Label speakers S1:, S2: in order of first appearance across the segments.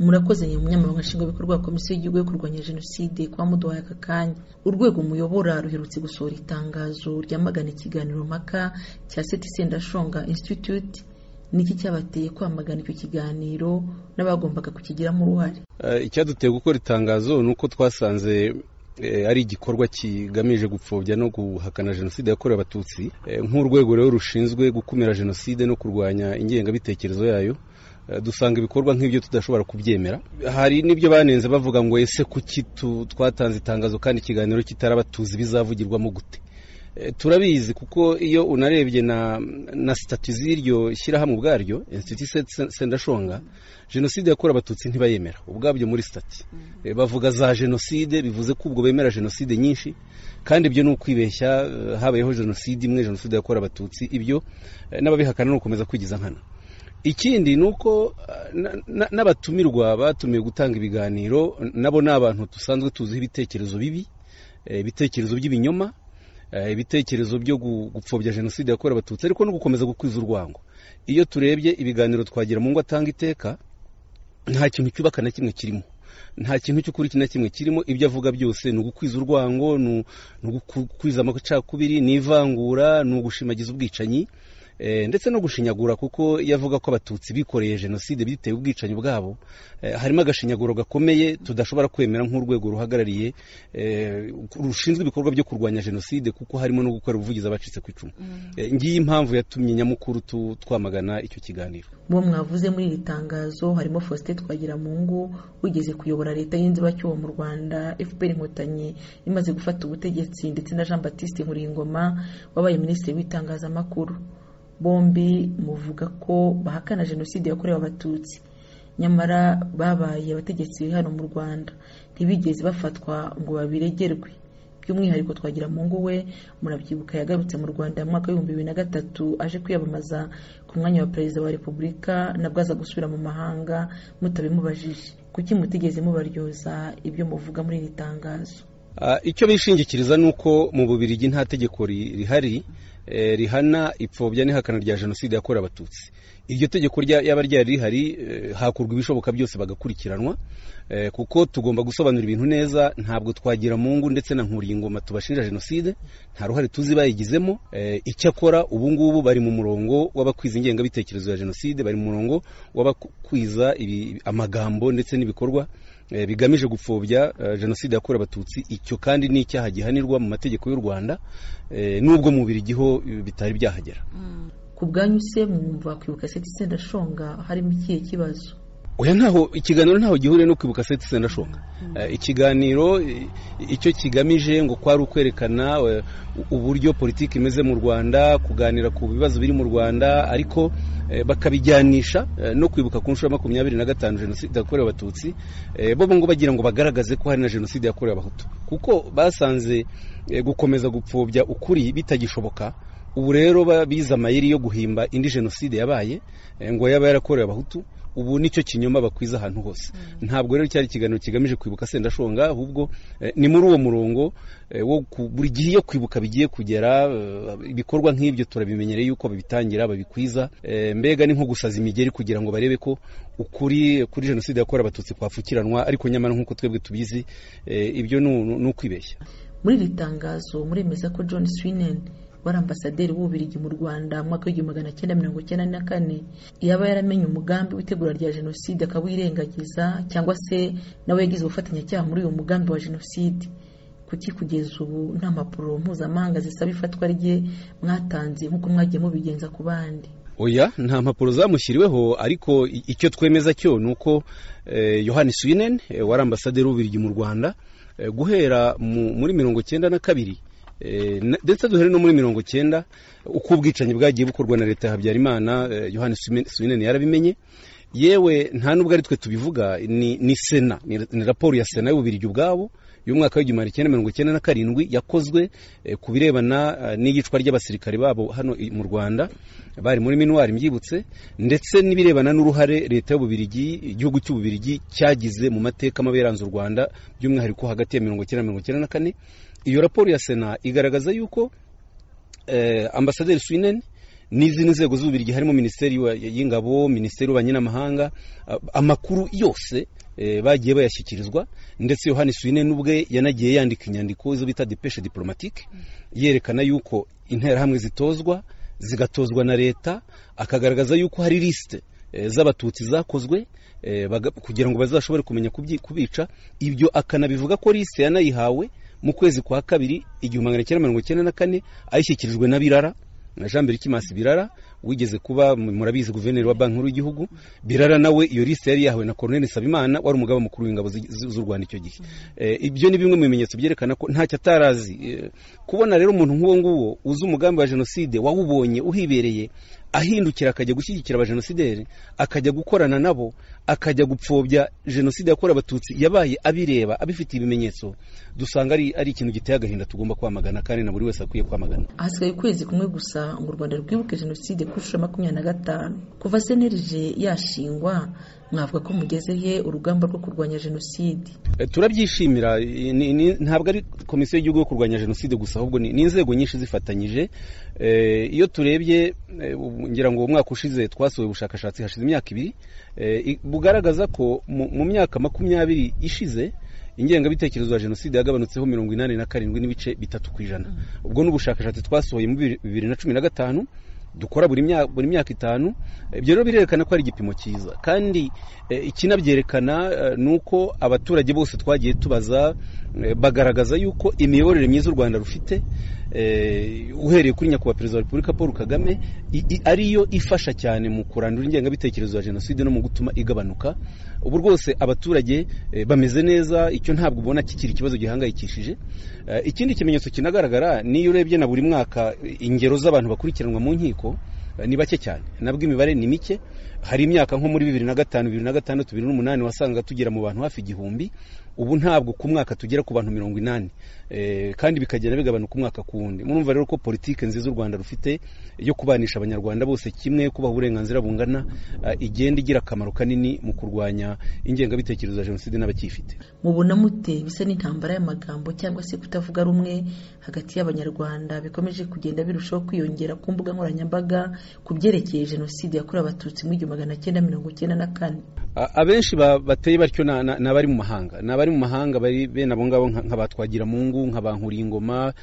S1: murakoze umunyamabanga nshingwabikorwa wa komisiyo y'igihugu yo kurwanya jenoside kwa muduhaye aka kanya. Urwego muyobora ruherutse gusohora itangazo ryamagana ikiganiro mpaka cya Seti Sendashonga Institute. Niki cyabateye kwamagana icyo kiganiro n'abagombaga kukigiramo uruhare?
S2: Icyaduteye gukora itangazo nuko twasanze ari igikorwa kigamije gupfobya no guhakana jenoside yakorewe abatutsi, nk'urwego rero rushinzwe gukumira jenoside no kurwanya ingengabitekerezo yayo. Dusanga ibikorwa nk'ibyo tudashobora kubyemera. Hari n'ibyo banenze bavuga ngo ese kuki twatanze itangazo kandi ikiganiro kitarabatuzi bizavugirwamo gute? Turabizi kuko iyo unarebye na statut z'iryo shyirahamwe ubwaryo Institut Sendashonga, jenoside yakorewe abatutsi ntibayemera ubwabyo muri statut. Bavuga za jenoside, bivuze ko ubwo bemera jenoside nyinshi, kandi ibyo ni ukwibeshya. Habayeho jenoside imwe, jenoside yakorewe abatutsi. Ibyo n'ababihakana no gukomeza kwigiza nkana. Ikindi nuko n'abatumirwa batumiye gutanga ibiganiro nabo n'abantu dusanzwe tuziho ibitekerezo bibi, ibitekerezo by'ibinyoma, ibitekerezo byo gupfobya jenoside yakorewe abatutsi, ariko no gukomeza gukwiza urwango. Iyo turebye ibiganiro twagira mu ngo atanga iteka, nta kintu cyubaka na kimwe kirimo, nta kintu cy'ukuri na kimwe kirimo. Ibyo avuga byose ni ugukwiza urwango, ni ugukwiza amacakubiri, ni ivangura, ni ugushimagiza ubwicanyi, ndetse no gushinyagura, kuko yavuga ko abatutsi bikoreye jenoside biteye ubwicanyi bwabo. Harimo agashinyaguro gakomeye tudashobora kwemera nk'urwego ruhagarariye rushinzwe ibikorwa byo kurwanya jenoside, kuko harimo no gukora ubuvugizi abacitse ku icumu. Ngiyi impamvu yatumye nyamukuru twamagana icyo kiganiro.
S1: Mu mwavuze muri iri tangazo harimo Faustin Twagiramungu wigeze kuyobora leta y'inzibacyuho mu Rwanda FPR Inkotanyi imaze gufata ubutegetsi, ndetse na Jean Baptiste Nkuringoma wabaye minisitiri w'itangazamakuru. Bombi muvuga ko bahakana jenoside yakorewe abatutsi, nyamara babaye abategetsi hano mu Rwanda, ntibigeze bafatwa ngo babiregerwe. By'umwihariko Twagiramungu we murabyibuka yagarutse mu Rwanda mu mwaka wa 2003 aje kwiyamamaza ku mwanya wa perezida wa Repubulika, nabwo aza gusubira mu mahanga mutabimubajije. Kuki mutigeze mubaryoza ibyo muvuga muri iri tangazo?
S2: Icyo bishingikiriza nuko mu Bubiligi nta tegeko rihari rihana ipfobya n'ihakana rya jenoside yakorewe abatutsi. Iryo tegeko yaba ryari rihari, hakurwa ibishoboka byose bagakurikiranwa, kuko tugomba gusobanura ibintu neza. Ntabwo Twagiramungu ndetse na Nkuringoma tubashinja jenoside, nta ruhare tuzi bayigizemo. Icyakora ubu ngubu bari mu murongo w'abakwiza ingengabitekerezo ya jenoside, bari mu murongo w'abakwiza amagambo ndetse n'ibikorwa bigamije gupfobya jenoside yakorewe abatutsi. Icyo kandi ni icyaha gihanirwa mu mategeko y'u Rwanda, nubwo mu Bubiligi ho bitari byahagera.
S1: Ku bwanyu se mwumva kwibuka Seti Sendashonga harimo ikihe kibazo?
S2: Oya, ikiganiro ntaho gihuriye no kwibuka Seti Sendashonga. Ikiganiro icyo kigamije ngo kwari ukwerekana uburyo politiki imeze mu Rwanda, kuganira ku bibazo biri mu Rwanda, ariko bakabijyanisha no kwibuka ku nshuro ya 25 jenoside yakorewe abatutsi. Bo ngo bagira ngo bagaragaze ko hari na jenoside yakorewe abahutu, kuko basanze gukomeza gupfobya ukuri bitagishoboka. Ubu rero biza amayeri yo guhimba indi jenoside yabaye ngo yaba yarakorewe abahutu. Ubu nicyo kinyoma bakwiza ahantu hose. Ntabwo rero cyari ikiganiro kigamije kwibuka Sendashonga, ahubwo ni muri uwo murongo wo buri gihe iyo kwibuka bigiye kugera, ibikorwa nk'ibyo turabimenyereye yuko babitangira babikwiza. Mbega ni nko gusaza imigeri kugira ngo barebe ko ukuri kuri jenoside yakorewe abatutsi kwafukiranwa, ariko nyamara nk'uko twebwe tubizi ibyo ni ukwibeshya.
S1: Muri iri tangazo muremeza ko John Swinen wari ambasaderi w'Ububiligi mu Rwanda mu mwaka wa 1994 yaba yaramenye umugambi w'itegura rya jenoside akawirengagiza, cyangwa se nawe yagize ubufatanyacyaha muri uyu mugambi wa jenoside. Kuki kugeza ubu nta mpapuro mpuzamahanga zisaba ifatwa rye mwatanze nk'uko mwagiye mubigenza ku bandi?
S2: Oya, nta mpapuro zamushyiriweho, ariko icyo twemeza cyo nuko Johann Swinen wari ambasaderi w'Ububiligi mu Rwanda guhera muri 1992 ndetse duhere no muri 1990, uko ubwicanyi bwagiye bukorwa na leta ya Habyarimana, Johann Swinen yarabimenye. Yewe nta nubwo ari twe tubivuga, ni Sena, ni raporo ya Sena y'Ububiligi ubwabo y'umwaka wa 1997 yakozwe ku birebana n'iyicwa ry'abasirikare babo hano mu Rwanda, bari muri minuwari mbyibutse, ndetse n'ibirebana n'uruhare leta y'Ububiligi, igihugu cy'Ububiligi cyagize mu mateka maberanze u Rwanda, by'umwihariko hagati ya 1994. Iyo raporo ya Sena igaragaza yuko ambasaderi Swinen n'izindi nzego z'Ububiligi harimo minisiteri y'ingabo, minisiteri y'ububanyi n'amahanga, amakuru yose bagiye bayashyikirizwa, ndetse Yohani Suine n'ubwe yanagiye yandika inyandiko zo bita depeshe diplomatique yerekana yuko interahamwe zitozwa zigatozwa na leta, akagaragaza yuko hari liste z'abatutsi zakozwe kugira ngo bazashobore kumenya kubica. Ibyo akanabivuga ko liste yanayihawe mu kwezi kwa kabiri 1994 ayishyikirijwe na Birara, na Jean Berikimasi Birara wigeze kuba murabizi guverineri wa banki nkuru y'igihugu. Birara nawe iyo liste yari yahawe na Colonel Sabimana wari umugaba mukuru w'ingabo z'u Rwanda icyo gihe. Ibyo ni bimwe mu bimenyetso byerekana ko ntacyo atarazi. Kubona rero umuntu nk'uwo nguwo uzi umugambi wa jenoside wawubonye uhibereye, ahindukira akajya gushyigikira abajenosideri, akajya gukorana nabo, akajya gupfobya jenoside yakorewe abatutsi, yabaye abireba abifitiye ibimenyetso, dusanga ari ikintu giteye agahinda tugomba kwamagana, kandi na buri wese akwiye kwamagana.
S1: Hasigaye ukwezi kumwe gusa ngo u Rwanda rwibuke jenoside ku nshuro 25. Kuva CNLG yashingwa, mwavuga ko mugezeye urugamba rwo kurwanya jenoside?
S2: Turabyishimira. Ntabwo ari komisiyo y'igihugu yo kurwanya jenoside gusa, ahubwo ni inzego nyinshi zifatanyije. Iyo turebye ngira ngo umwaka ushize twasohoye ubushakashatsi hashize imyaka 2 bugaragaza ko mu myaka 20 ishize ingengabitekerezo ya jenoside yagabanutseho 87.3%. Ubwo n'ubushakashatsi twasohoye mu 2015 dukora buri myaka 5. Ibyo rero birerekana ko ari igipimo cyiza, kandi ikinabyerekana nuko abaturage bose twagiye tubaza bagaragaza yuko imiyoborere myiza u Rwanda rufite, uhereye kuri nyakubahwa perezida wa Repubulika Paul Kagame, ariyo ifasha cyane mu kurandura ingengabitekerezo ya jenoside no mu gutuma igabanuka. Ubu rwose abaturage bameze neza, icyo ntabwo ubona kikiri ikibazo gihangayikishije. Ikindi kimenyetso kinagaragara niyo urebye na buri mwaka ingero z'abantu bakurikiranwa mu nkiko ni bake cyane, nabwo imibare ni mike. Hari imyaka nko muri 2005, 2006, 2008 wasanga tugera mu bantu hafi 1000. Ubu ntabwo ku mwaka tugera ku bantu 80, kandi bikagenda bigabanuka umwaka ku wundi. Murumva rero ko politike nziza u Rwanda rufite yo kubanisha abanyarwanda bose kimwe, kubaha uburenganzira bungana, igenda igira akamaro kanini mu kurwanya ingengabitekerezo ya jenoside n'abakifite.
S1: Mubona mute bisa n'intambara y'amagambo cyangwa se kutavuga rumwe hagati y'abanyarwanda bikomeje kugenda birushaho kwiyongera ku mbuga nkoranyambaga ku byerekeye jenoside yakorewe abatutsi mu 1994?
S2: Abenshi bateye batyo n'abari mu mahanga, n'abari mu mahanga bari bene abo ngabo nk'abatwagira Mungu, nk'abankuriingoma,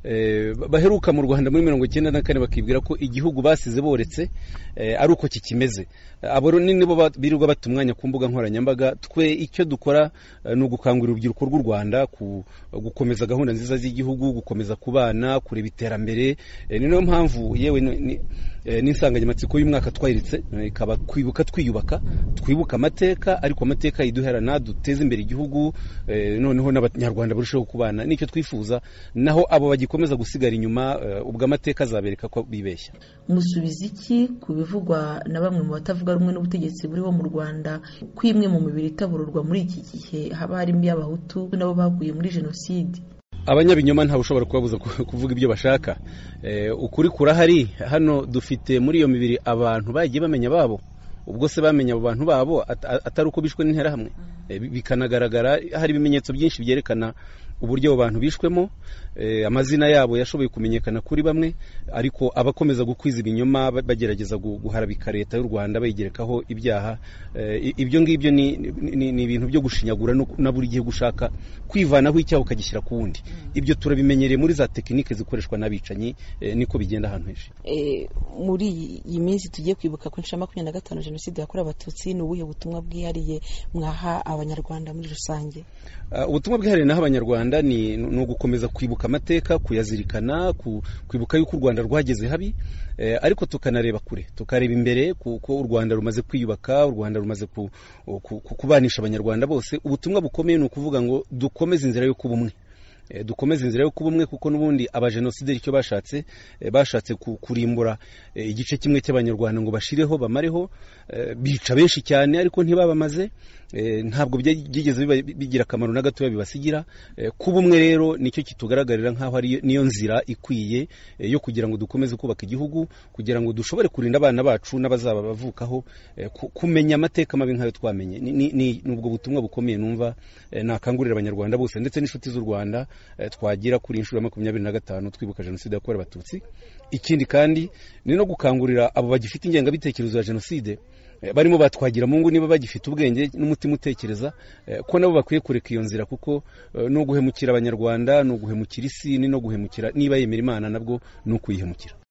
S2: baheruka mu Rwanda muri 1994 bakibwira ko igihugu basize boretse ari uko kikimeze. Abo nibo birirwa batumwanya ku mbuga nkoranyambaga. Twe icyo dukora ni ugukangurira urubyiruko rw'u Rwanda gukomeza gahunda nziza z'igihugu, gukomeza kubana, kureba iterambere. Ni nayo mpamvu yewe n'insanganyamatsiko y'umwaka twayiritse ikaba kwibuka twiyubaka, twibuka amateka, ariko amateka yiduherana, duteze imbere igihugu, noneho n'abanyarwanda barushaho kubana. Nicyo twifuza, naho abo bagikomeza gusigara inyuma ubwo amateka azabereka ko bibeshya.
S1: Musubiza iki ku bivugwa na bamwe mu batavuga rumwe n'ubutegetsi buriho mu Rwanda ko imwe mu mibiri itabururwa muri iki gihe haba harimo y'abahutu nabo baguye muri jenoside?
S2: Abanyabinyoma nta ushobora kubabuza kuvuga ibyo bashaka. Ukuri kurahari. Hano dufite muri iyo mibiri abantu bagiye bamenya babo, ubwo se bamenya abo bantu babo atari uko bishwe n'interahamwe. Bikanagaragara hari ibimenyetso byinshi byerekana uburyo abo bantu bishwemo. Amazina yabo yashoboye kumenyekana kuri bamwe, ariko abakomeza gukwiza ibinyoma bagerageza guharabika leta y'u Rwanda bayigerekaho ibyaha. Ibyo ngibyo ni ibintu byo gushinyagura na buri gihe gushaka kwivanaho icyaha ukagishyira ku wundi. Ibyo turabimenyereye muri za tekinike zikoreshwa n'abicanyi, niko bigenda ahantu henshi.
S1: Muri iyi minsi tugiye kwibuka ku nshuro 25 jenoside yakorewe abatutsi, ni ubuhe butumwa bwihariye mwaha abanyarwanda muri rusange?
S2: Ubutumwa bwihariye naho abanyarwanda ni ugukomeza kwibuka amateka, kuyazirikana, kwibuka yuko u Rwanda rwageze habi, ariko tukanareba kure, tukareba imbere kuko u Rwanda rumaze kwiyubaka, u Rwanda rumaze kubanisha abanyarwanda bose. Ubutumwa bukomeye ni ukuvuga ngo dukomeze inzira yo kuba umwe. Dukomeze inzira yo kuba umwe, kuko n'ubundi abajenosideri icyo bashatse kurimbura igice kimwe cy'abanyarwanda ngo bashireho bamareho, bica benshi cyane ariko ntibabamaze. Ntabwo byigeze bigira akamaro na gato bibasigira. Kuba umwe rero nicyo kitugaragarira nkaho ari niyo nzira ikwiye yo kugira ngo dukomeze kubaka igihugu, kugira ngo dushobore kurinda abana bacu n'abazaba bavukaho kumenya amateka mabi nkayo twamenye. Nubwo butumwa bukomeye numva nakangurira abanyarwanda bose ndetse n'inshuti z'u Rwanda twagira kuri inshuro ya 25 twibuka jenoside yakorewe abatutsi. Ikindi kandi ni no gukangurira abo bagifite ingengabitekerezo ya jenoside barimo batwagira mungu niba bagifite ubwenge n'umutima utekereza ko nabo bakwiye kureka iyo nzira, kuko no guhemukira abanyarwanda no guhemukira isi no guhemukira niba yemera Imana nabwo no kuyihemukira.